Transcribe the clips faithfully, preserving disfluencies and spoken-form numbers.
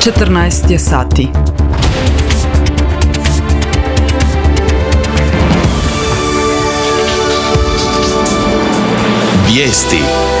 četrnaest je sati. Vijesti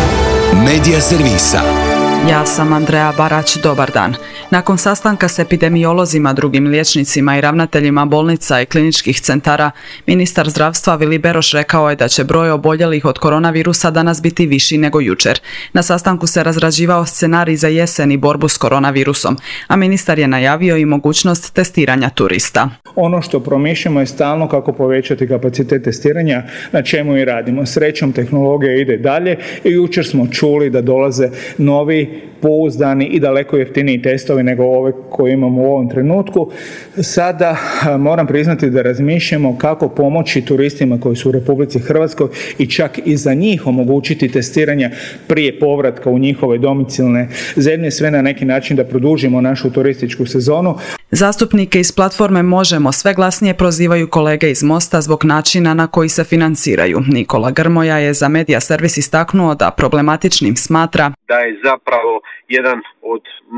Medija servisa. Ja sam Andreja Barać, dobar dan. Nakon sastanka s epidemiolozima, drugim liječnicima i ravnateljima bolnica i kliničkih centara, ministar zdravstva Vili Beroš rekao je da će broj oboljelih od koronavirusa danas biti viši nego jučer. Na sastanku se razrađivao scenarij za jesen i borbu s koronavirusom, a ministar je najavio i mogućnost testiranja turista. Ono što promišljamo je stalno kako povećati kapacitet testiranja, na čemu i radimo. Srećom, tehnologija ide dalje i jučer smo čuli da dolaze novi, pouzdani i daleko jeftiniji testovi nego ove koje imamo u ovom trenutku. Sada moram priznati da razmišljamo kako pomoći turistima koji su u Republici Hrvatskoj i čak i za njih omogućiti testiranje prije povratka u njihove domicilne zemlje, sve na neki način da produžimo našu turističku sezonu. Zastupnike iz platforme Možemo sve glasnije prozivaju kolege iz Mosta zbog načina na koji se financiraju. Nikola Grmoja je za Medija servis istaknuo da problematičnim smatra da je zapravo jedan od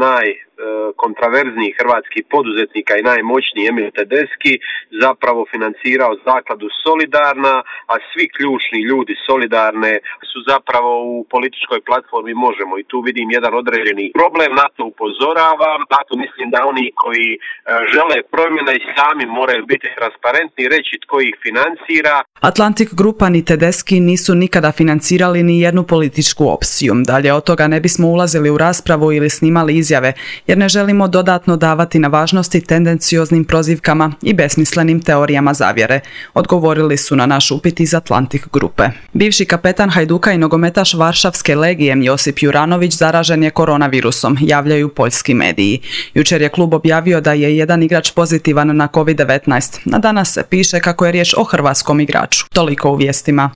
najkontraverznijih hrvatskih poduzetnika i najmoćniji Emil Tedeschi zapravo financirao zakladu Solidarna, a svi ključni ljudi Solidarne su zapravo u političkoj platformi Možemo i tu vidim jedan određeni problem, na to upozoravam, na to mislim da oni koji žele promjene i sami moraju biti transparentni i reći tko ih financira. Atlantic Grupa ni Tedeschi nisu nikada financirali ni jednu političku opciju. Dalje od toga ne bismo ulazili u raspravu ili snimali izjave, jer ne želimo dodatno davati na važnosti tendencioznim prozivkama i besmislenim teorijama zavjere, odgovorili su na naš upit iz Atlantic Grupe. Bivši kapetan Hajduka i nogometaš Varšavske legije Josip Juranović zaražen je koronavirusom, javljaju poljski mediji. Jučer je klub objavio da je jedan igrač pozitivan na kovid devetnaest, a danas se piše kako je riječ o hrvatskom igraču. Toliko u vijestima.